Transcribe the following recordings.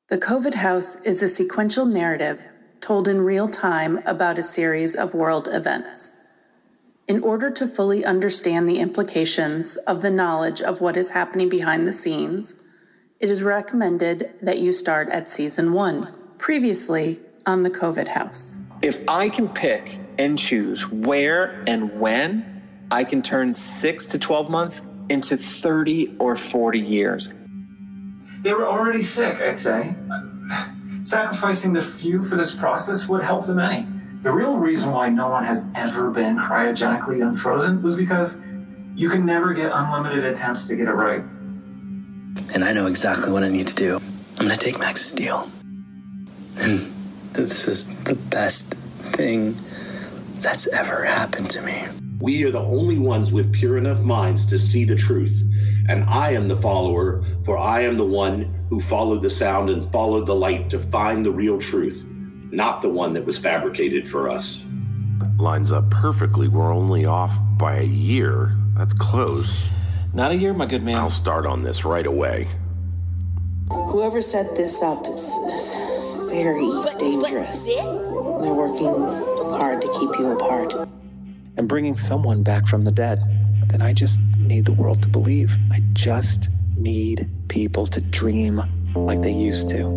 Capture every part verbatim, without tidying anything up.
The COVID House is a sequential narrative told in real time about a series of world events. In order to fully understand the implications of the knowledge of what is happening behind the scenes, it is recommended that you start at season one, previously on the COVID House. If I can pick and choose where and when, I can turn six to twelve months into thirty or forty years. They were already sick, I'd say. Sacrificing the few for this process would help the many. The real reason why no one has ever been cryogenically unfrozen was because you can never get unlimited attempts to get it right. And I know exactly what I need to do. I'm gonna take Max's deal. And this is the best thing that's ever happened to me. We are the only ones with pure enough minds to see the truth. And I am the follower, for I am the one who followed the sound and followed the light to find the real truth, not the one that was fabricated for us. Lines up perfectly. We're only off by a year. That's close. Not a year, my good man. I'll start on this right away. Whoever set this up is, is very but, dangerous. But They're working hard to keep you apart. And bringing someone back from the dead. Then I just need the world to believe. I just need people to dream like they used to.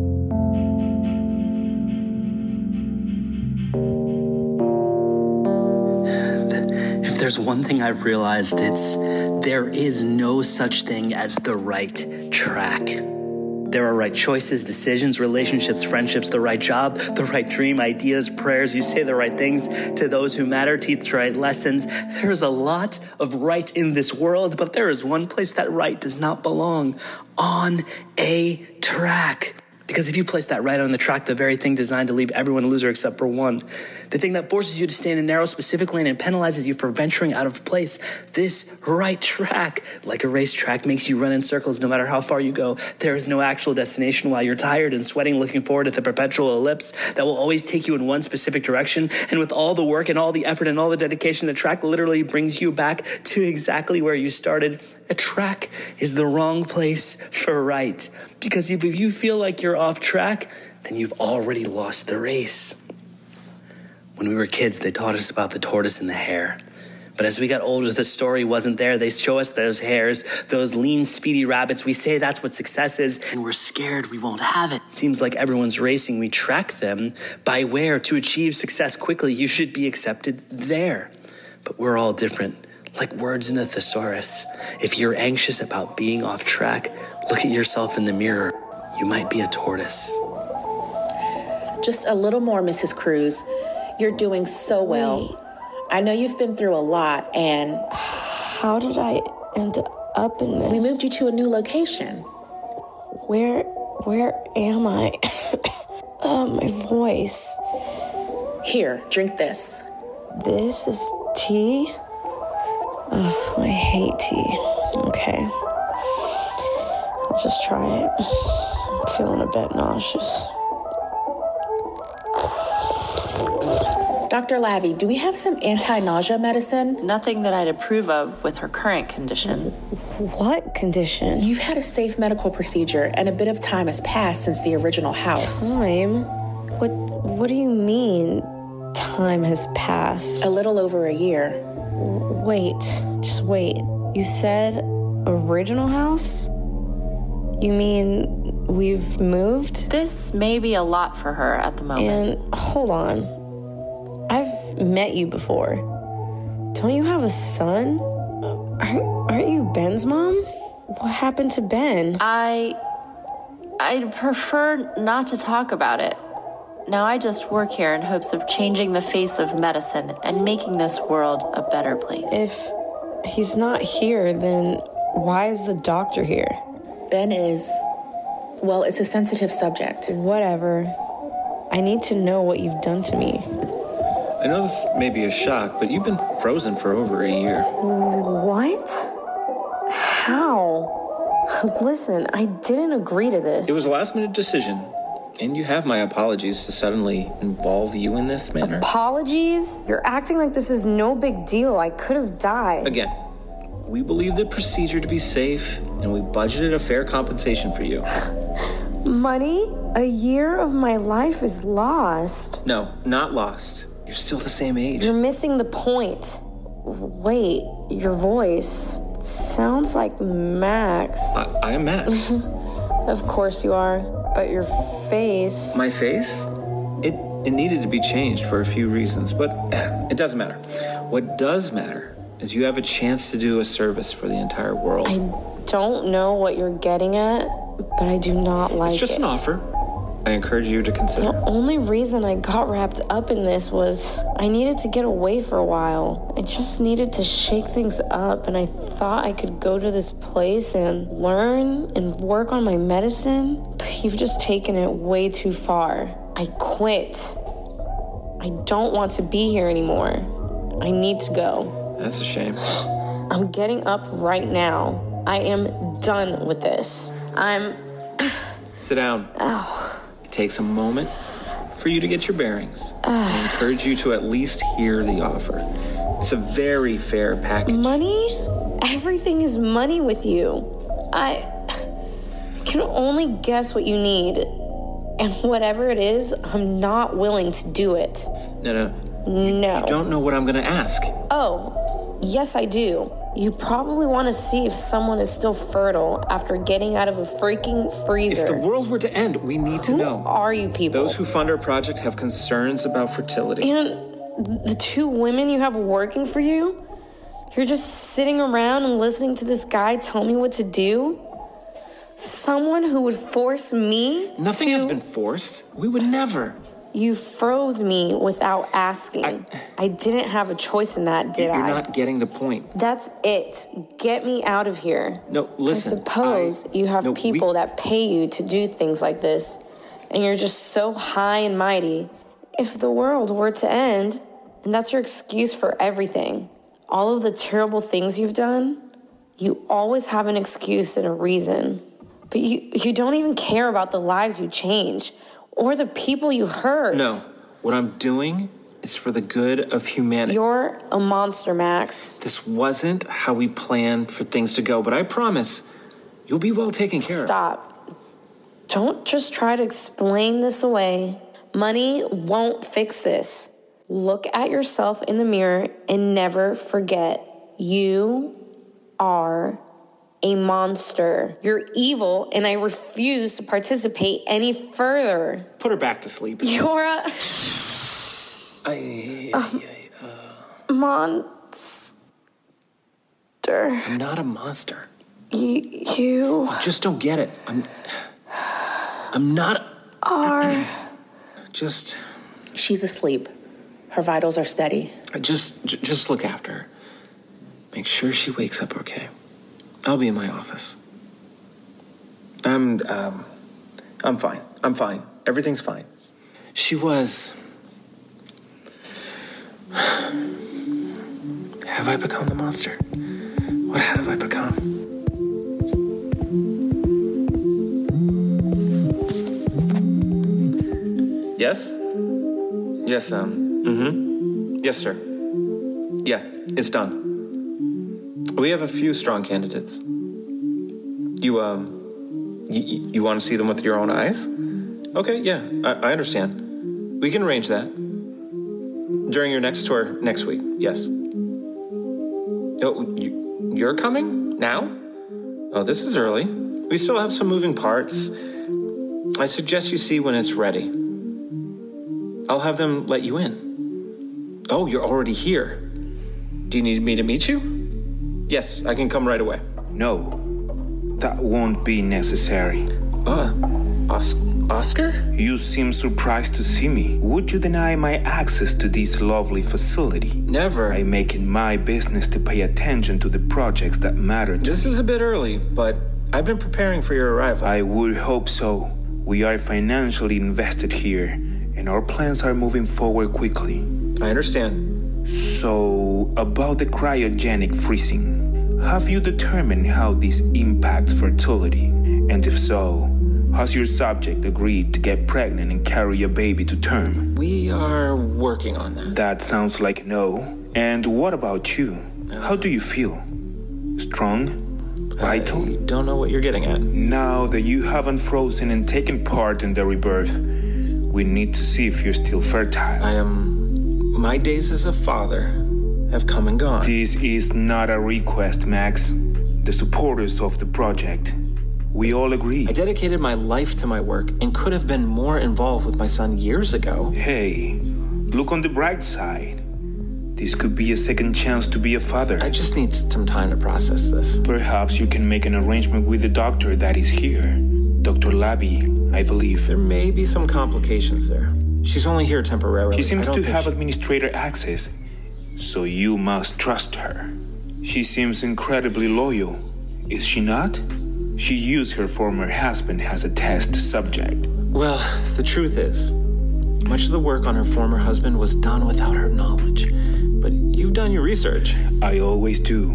If there's one thing I've realized, it's there is no such thing as the right track. There are right choices, decisions, relationships, friendships, the right job, the right dream, ideas, prayers. You say the right things to those who matter, teach the right lessons. There is a lot of right in this world, but there is one place that right does not belong: on a track. Because if you place that right on the track, the very thing designed to leave everyone a loser except for one, the thing that forces you to stay in a narrow specific lane and penalizes you for venturing out of place, this right track, like a racetrack, makes you run in circles no matter how far you go. There is no actual destination while you're tired and sweating, looking forward at the perpetual ellipse that will always take you in one specific direction. And with all the work and all the effort and all the dedication, the track literally brings you back to exactly where you started. A track is the wrong place for right. Because if you feel like you're off track, then you've already lost the race. When we were kids, they taught us about the tortoise and the hare. But as we got older, the story wasn't there. They show us those hares, those lean, speedy rabbits. We say that's what success is, and we're scared we won't have it. Seems like everyone's racing. We track them by where to achieve success quickly. You should be accepted there. But we're all different, like words in a thesaurus. If you're anxious about being off track, look at yourself in the mirror. You might be a tortoise. Just a little more, Missus Cruz. You're doing so well. Wait. I know you've been through a lot, and how did I end up in this? we moved you to a new location. Where, where am I? Oh, my voice. Here, drink this. This is tea? Ugh, I hate tea. Okay. I'll just try it. I'm feeling a bit nauseous. Doctor Lavey, do we have some anti-nausea medicine? Nothing that I'd approve of with her current condition. What condition? You've had a safe medical procedure, and a bit of time has passed since the original house. Time? What, what do you mean, time has passed? A little over a year. Wait, just wait. You said original house? You mean we've moved? This may be a lot for her at the moment. And hold on. I've met you before. Don't you have a son? Aren't, aren't you Ben's mom? What happened to Ben? I... I'd prefer not to talk about it. Now I just work here in hopes of changing the face of medicine and making this world a better place. If he's not here, then why is the doctor here? Ben is... well, it's a sensitive subject. Whatever. I need to know what you've done to me. I know this may be a shock, but you've been frozen for over a year. What? How? Listen, I didn't agree to this. It was a last-minute decision, and you have my apologies to suddenly involve you in this manner. Apologies? You're acting like this is no big deal. I could have died. Again, we believe the procedure to be safe, and we budgeted a fair compensation for you. Money? A year of my life is lost. No, not lost. You're still the same age. You're missing the point. Wait, your voice sounds like Max. I, I am Max. Of course you are, but your face... My face? It, it needed to be changed for a few reasons, but eh, it doesn't matter. What does matter is you have a chance to do a service for the entire world. I don't know what you're getting at, but I do not like it. It's just an offer. I encourage you to consider. The only reason I got wrapped up in this was I needed to get away for a while. I just needed to shake things up, and I thought I could go to this place and learn and work on my medicine, but you've just taken it way too far. I quit. I don't want to be here anymore. I need to go. That's a shame. I'm getting up right now. I am done with this. I'm... Sit down. Ow. It takes a moment for you to get your bearings. I encourage you to at least hear the offer. It's a very fair package. Money? Everything is money with you. I can only guess what you need. And whatever it is, I'm not willing to do it. No, no. No. You don't know what I'm going to ask. Oh, yes, I do. You probably want to see if someone is still fertile after getting out of a freaking freezer. If the world were to end, we need to Who know. Who are you people? Those who fund our project have concerns about fertility. And the two women you have working for you? You're just sitting around and listening to this guy tell me what to do? Someone who would force me Nothing to... has been forced. We would never. You froze me without asking. I, I didn't have a choice in that, did you're I? You're not getting the point. That's it. Get me out of here. No, listen. I suppose I, you have no, people we, that pay you to do things like this, and you're just so high and mighty. If the world were to end, and that's your excuse for everything, all of the terrible things you've done, you always have an excuse and a reason. But you, you don't even care about the lives you change. Or the people you hurt. No. What I'm doing is for the good of humanity. You're a monster, Max. This wasn't how we planned for things to go, but I promise you'll be well taken care Stop. of. Stop. Don't just try to explain this away. Money won't fix this. Look at yourself in the mirror and never forget you are a monster. You're evil, and I refuse to participate any further. Put her back to sleep. You're a... I, um, I, uh... monster. I'm not a monster. Y- you... Just don't get it. I'm... I'm not... Are... Just... She's asleep. Her vitals are steady. Just, j- just look after her. Make sure she wakes up okay. I'll be in my office. I'm, um, I'm fine. I'm fine. Everything's fine. She was... Have I become the monster? What have I become? Yes? Yes, um, mm-hmm. Yes, sir. Yeah, it's done. We have a few strong candidates. You, um, you, you want to see them with your own eyes? Okay, yeah, I, I understand. We can arrange that. During your next tour next week, yes. Oh, you, you're coming? Now? Oh, this is early. We still have some moving parts. I suggest you see when it's ready. I'll have them let you in. Oh, you're already here. Do you need me to meet you? Yes, I can come right away. No, that won't be necessary. Uh, Os- Oscar? You seem surprised to see me. Would you deny my access to this lovely facility? Never. I make it my business to pay attention to the projects that matter to This me. is a bit early, but I've been preparing for your arrival. I would hope so. We are financially invested here, and our plans are moving forward quickly. I understand. So, about the cryogenic freezing, have you determined how this impacts fertility? And if so, has your subject agreed to get pregnant and carry a baby to term? We are working on that. That sounds like no. And what about you? How do you feel? Strong? vital? I don't know what you're getting at. Now that you haven't frozen and taken part in the rebirth, we need to see if you're still fertile. I am... My days as a father have come and gone. This is not a request, Max. The supporters of the project, we all agree. I dedicated my life to my work and could have been more involved with my son years ago. Hey, look on the bright side. This could be a second chance to be a father. I just need some time to process this. Perhaps you can make an arrangement with the doctor that is here. Doctor Labby, I believe. There may be some complications there. She's only here temporarily. She seems to have she... administrator access, so you must trust her. She seems incredibly loyal, is she not? She used her former husband as a test subject. Well, the truth is, much of the work on her former husband was done without her knowledge. But you've done your research. I always do.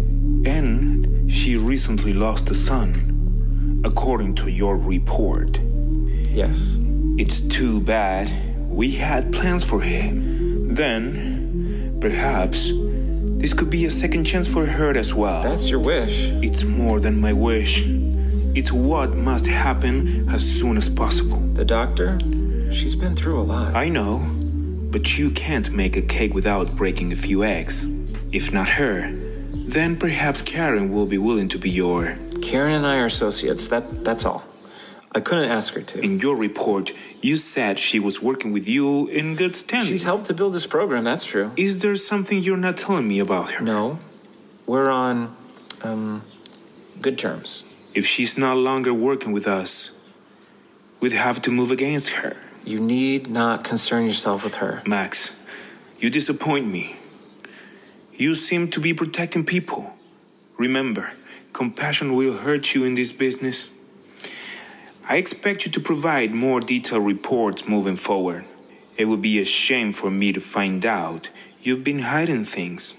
And she recently lost a son, according to your report. Yes. It's too bad. We had plans for him. Then, perhaps, this could be a second chance for her as well. That's your wish. It's more than my wish. It's what must happen as soon as possible. The doctor? She's been through a lot. I know, but you can't make a cake without breaking a few eggs. If not her, then perhaps Karen will be willing to be your... Karen and I are associates, that that's all. I couldn't ask her to. In your report, you said she was working with you in good standing. She's helped to build this program, that's true. Is there something you're not telling me about her? No. We're on, um, good terms. If she's no longer working with us, we'd have to move against her. You need not concern yourself with her. Max, you disappoint me. You seem to be protecting people. Remember, compassion will hurt you in this business. I expect you to provide more detailed reports moving forward. It would be a shame for me to find out you've been hiding things.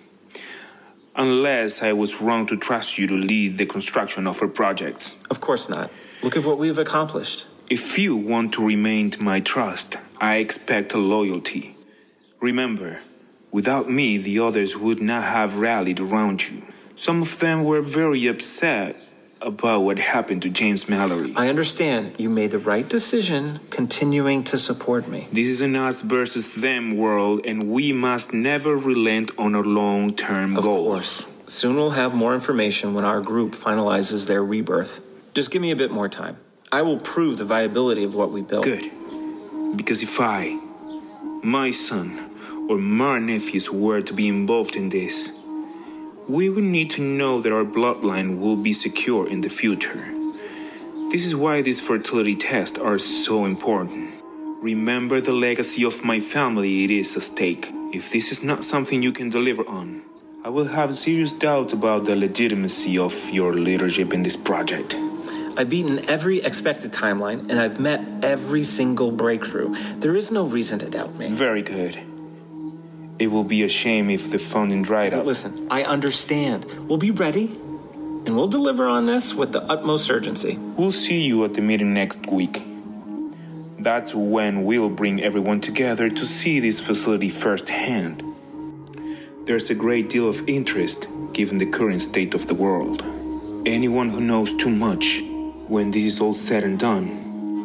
Unless I was wrong to trust you to lead the construction of our projects. Of course not. Look at what we've accomplished. If you want to remain my trust, I expect a loyalty. Remember, without me, the others would not have rallied around you. Some of them were very upset about what happened to James Mallory. I understand you made the right decision continuing to support me. This is an us versus them world, and we must never relent on our long-term of goals. Of course. Soon we'll have more information when our group finalizes their rebirth. Just give me a bit more time. I will prove the viability of what we built. Good. Because if I, my son, or my nephews were to be involved in this, we would need to know that our bloodline will be secure in the future. This is why these fertility tests are so important. Remember the legacy of my family, it is at stake. If this is not something you can deliver on, I will have serious doubts about the legitimacy of your leadership in this project. I've beaten every expected timeline, and I've met every single breakthrough. There is no reason to doubt me. Very good. It will be a shame if the funding dried up. Listen, I understand. We'll be ready, and we'll deliver on this with the utmost urgency. We'll see you at the meeting next week. That's when we'll bring everyone together to see this facility firsthand. There's a great deal of interest, given the current state of the world. Anyone who knows too much, when this is all said and done,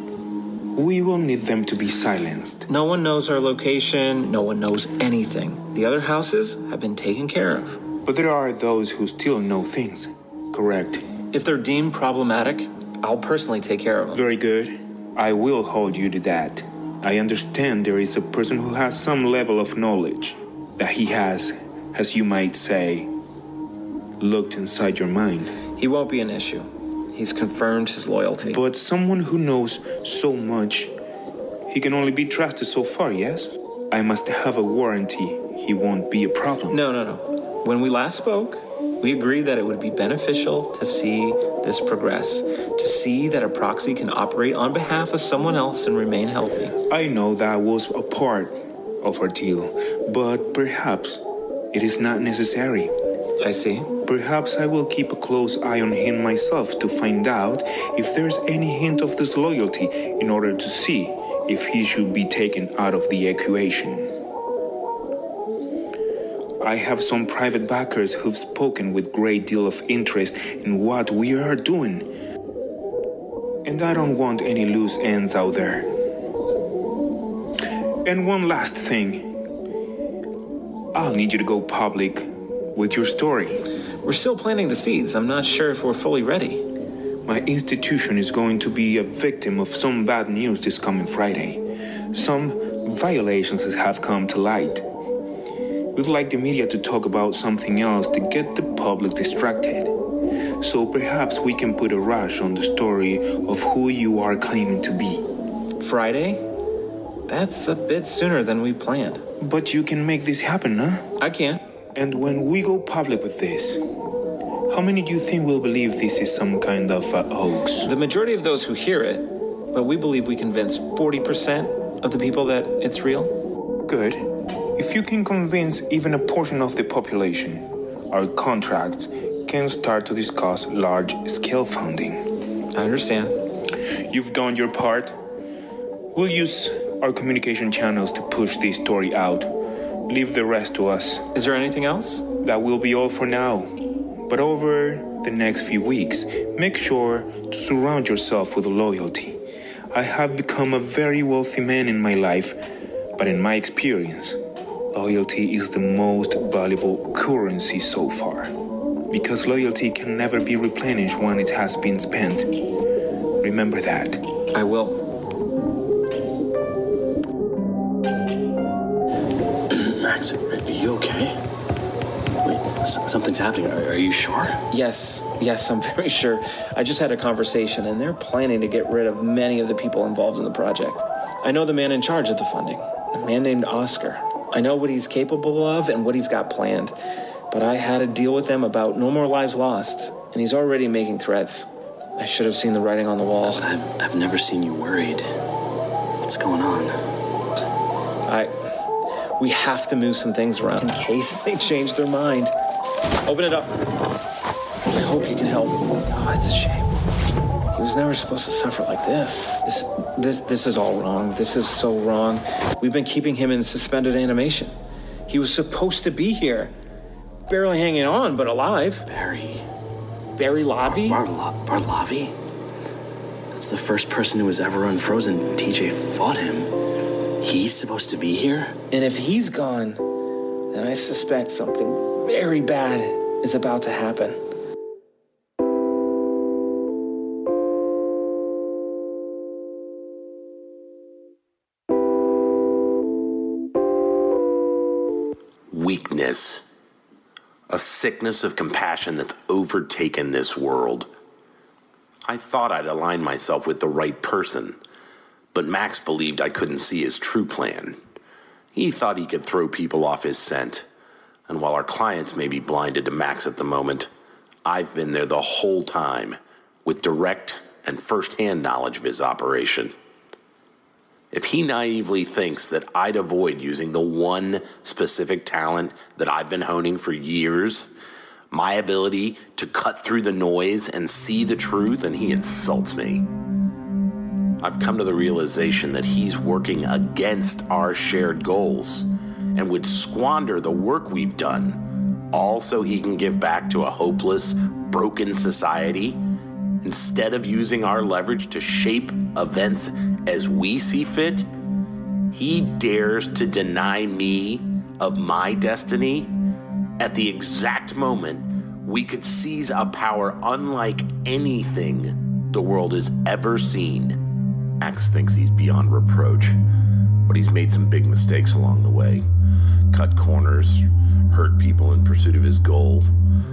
we will need them to be silenced. No one knows our location. No one knows anything. The other houses have been taken care of. But there are those who still know things, correct? If they're deemed problematic, I'll personally take care of them. Very good. I will hold you to that. I understand there is a person who has some level of knowledge, that he has, as you might say, looked inside your mind. He won't be an issue. He's confirmed his loyalty. But someone who knows so much, he can only be trusted so far, yes? I must have a warranty he won't be a problem. No, no, no. When we last spoke, we agreed that it would be beneficial to see this progress, to see that a proxy can operate on behalf of someone else and remain healthy. I know that was a part of our deal, but perhaps it is not necessary. I see. Perhaps I will keep a close eye on him myself to find out if there's any hint of disloyalty in order to see if he should be taken out of the equation. I have some private backers who've spoken with great deal of interest in what we are doing. And I don't want any loose ends out there. And one last thing. I'll need you to go public with your story. We're still planting the seeds. I'm not sure if we're fully ready. My institution is going to be a victim of some bad news this coming Friday. Some violations have come to light. We'd like the media to talk about something else to get the public distracted. So perhaps we can put a rush on the story of who you are claiming to be. Friday? That's a bit sooner than we planned. But you can make this happen, huh? I can. And when we go public with this, how many do you think will believe this is some kind of uh, hoax? The majority of those who hear it, but we believe we convince forty percent of the people that it's real. Good. If you can convince even a portion of the population, our contracts can start to discuss large-scale funding. I understand. You've done your part. We'll use our communication channels to push this story out. Leave the rest to us. Is there anything else? That will be all for now. But over the next few weeks, make sure to surround yourself with loyalty. I have become a very wealthy man in my life, but in my experience, loyalty is the most valuable currency so far. Because loyalty can never be replenished when it has been spent. Remember that. I will. Max, are you okay? Wait, something's happening. Are, are you sure? Yes, yes, I'm very sure. I just had a conversation, and they're planning to get rid of many of the people involved in the project. I know the man in charge of the funding, a man named Oscar. I know what he's capable of and what he's got planned. But I had a deal with them about no more lives lost, and he's already making threats. I should have seen the writing on the wall. I've, I've never seen you worried. What's going on? I... We have to move some things around in case they change their mind. Open it up. I hope you can help. Oh, it's a shame. He was never supposed to suffer like this. This, this, this is all wrong. This is so wrong. We've been keeping him in suspended animation. He was supposed to be here. Barely hanging on, but alive. Barry. Barry Lavi? Barla- Barlavi? That's the first person who was ever unfrozen. T J fought him. He's supposed to be here? And if he's gone, then I suspect something very bad is about to happen. Weakness. A sickness of compassion that's overtaken this world. I thought I'd align myself with the right person, but Max believed I couldn't see his true plan. He thought he could throw people off his scent, and while our clients may be blinded to Max at the moment, I've been there the whole time with direct and first-hand knowledge of his operation. If he naively thinks that I'd avoid using the one specific talent that I've been honing for years, my ability to cut through the noise and see the truth, then he insults me. I've come to the realization that he's working against our shared goals and would squander the work we've done, all so he can give back to a hopeless, broken society, instead of using our leverage to shape events as we see fit. He dares to deny me of my destiny at the exact moment we could seize a power unlike anything the world has ever seen. Max thinks he's beyond reproach, but he's made some big mistakes along the way. Cut corners, hurt people in pursuit of his goal.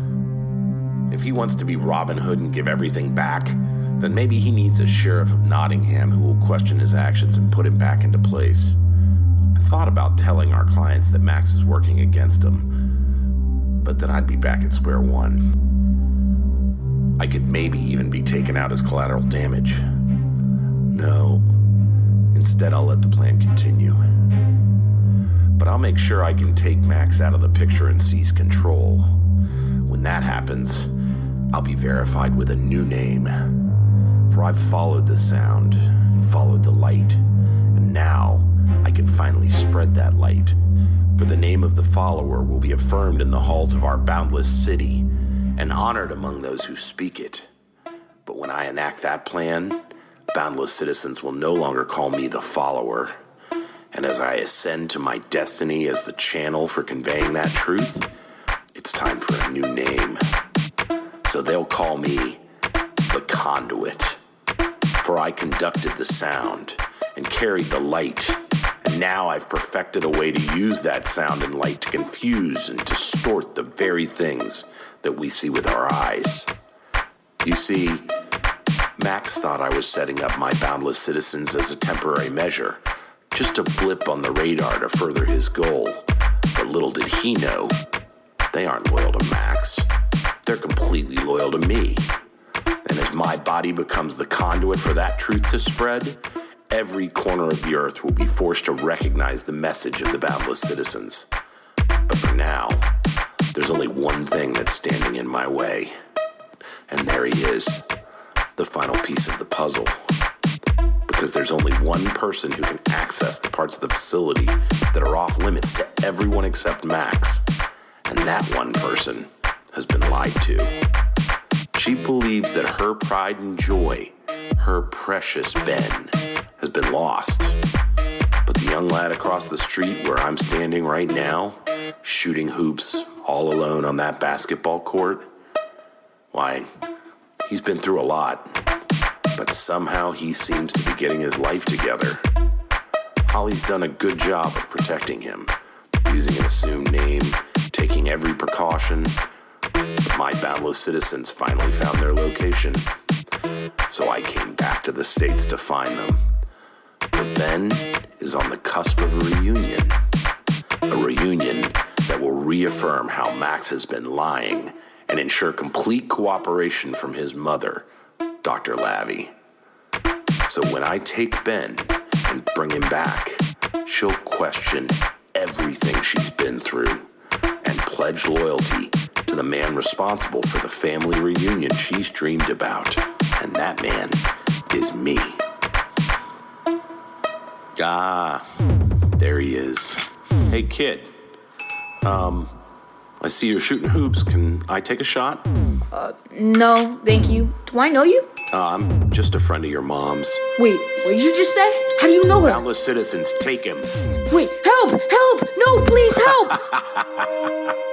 If he wants to be Robin Hood and give everything back, then maybe he needs a sheriff of Nottingham who will question his actions and put him back into place. I thought about telling our clients that Max is working against them, but then I'd be back at square one. I could maybe even be taken out as collateral damage. No. Instead, I'll let the plan continue. But I'll make sure I can take Max out of the picture and seize control. When that happens, I'll be verified with a new name. For I've followed the sound and followed the light. And now I can finally spread that light For the name of the follower will be affirmed in the halls of our boundless city and honored among those who speak it. But when I enact that plan, boundless citizens will no longer call me the follower. And as I ascend to my destiny as the channel for conveying that truth, it's time for a new name. So they'll call me the Conduit. For I conducted the sound and carried the light. And now I've perfected a way to use that sound and light to confuse and distort the very things that we see with our eyes. You see, Max thought I was setting up my boundless citizens as a temporary measure, just a blip on the radar to further his goal. But little did he know, they aren't loyal to Max. They're completely loyal to me. And as my body becomes the conduit for that truth to spread, every corner of the earth will be forced to recognize the message of the boundless citizens. But for now, there's only one thing that's standing in my way. And there he is, the final piece of the puzzle. Because there's only one person who can access the parts of the facility that are off limits to everyone except Max. And that one person has been lied to. She believes that her pride and joy, her precious Ben, has been lost. But the young lad across the street where I'm standing right now, shooting hoops all alone on that basketball court, why, he's been through a lot. But somehow he seems to be getting his life together. Holly's done a good job of protecting him, using an assumed name, taking every precaution. But my boundless citizens finally found their location. So I came back to the States to find them. For Ben is on the cusp of a reunion. A reunion that will reaffirm how Max has been lying and ensure complete cooperation from his mother, Doctor Lavy. So when I take Ben and bring him back, she'll question everything she's been through and pledge loyalty to the man responsible for the family reunion she's dreamed about. And that man is me. Ah, there he is. Hey, kid. Um, I see you're shooting hoops. Can I take a shot? Uh, no, thank you. Do I know you? Uh, I'm just a friend of your mom's. Wait, what did you just say? How do you know her? Boundless citizens, take him. Wait, help! Help! No, please help!